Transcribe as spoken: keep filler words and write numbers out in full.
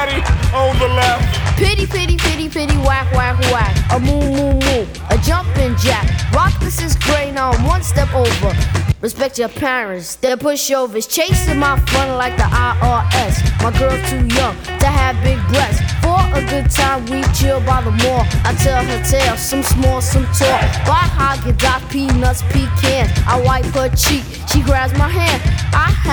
daddy on the left. Pity, pity, pity, pity, whack, whack, whack. A moo, moo, moo. A jumping jack. Rock, this is gray, now I'm one step over. Respect your parents, they're pushovers. Chasing my fun like the I R S. My girl too young to have big breasts. For a good time, we chill by the mall. I tell her tale, some small, some tall. Buy Haagen-Dazs, peanuts, pecans. I wipe her cheek, she grabs my hand. I